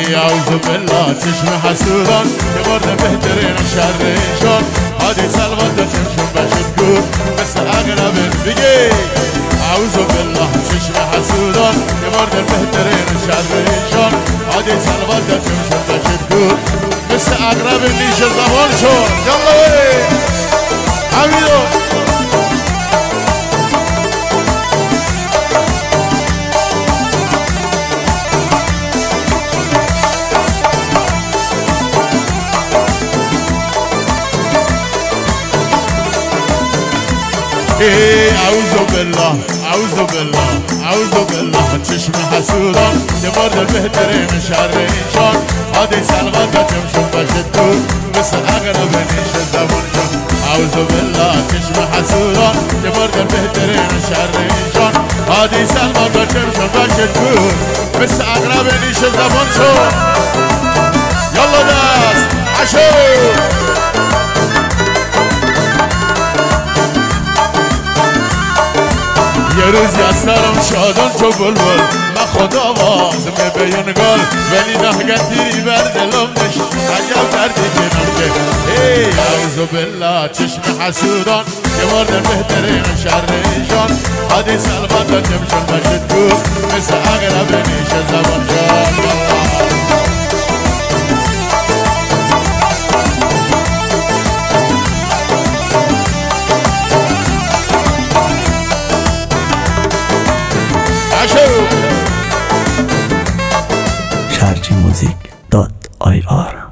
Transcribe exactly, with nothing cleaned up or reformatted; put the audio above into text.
اعوذ بالله چشم حسودان که مرد بهترین شرشان عادی سلوات چشم بشد گور مثل اغرب بگی اعوذ بالله چشم حسودان که مرد بهترین شرشان عادی سلوات چشم بشد گور مثل اغرب نیش زمان شد یالله وی حمیدو اعوذ بالله اعوذ بالله اعوذ بالله چشم حسودان که مرد بهترین شرشان عادی سلوات چشم بشد دور مثل اغرب نیش زبان شد اعوذ بالله چشم حسودان که مرد بهترین شرشان عادی سلوات چشم بشد دور مثل اغرب نیش زبان شد یالا دست عشو یه روز یسترم شادان چو بلبل من خدا آواز می بیانگال ولی نهگتی بر دلم نش عجب دردی کنم که ای اعوذ بالله چشم حسودان که مردن بهترین شرشان عادی سلوات چشم بشد گور مثل اغرب نیش زبان شد شرجی موزیک دات آی آر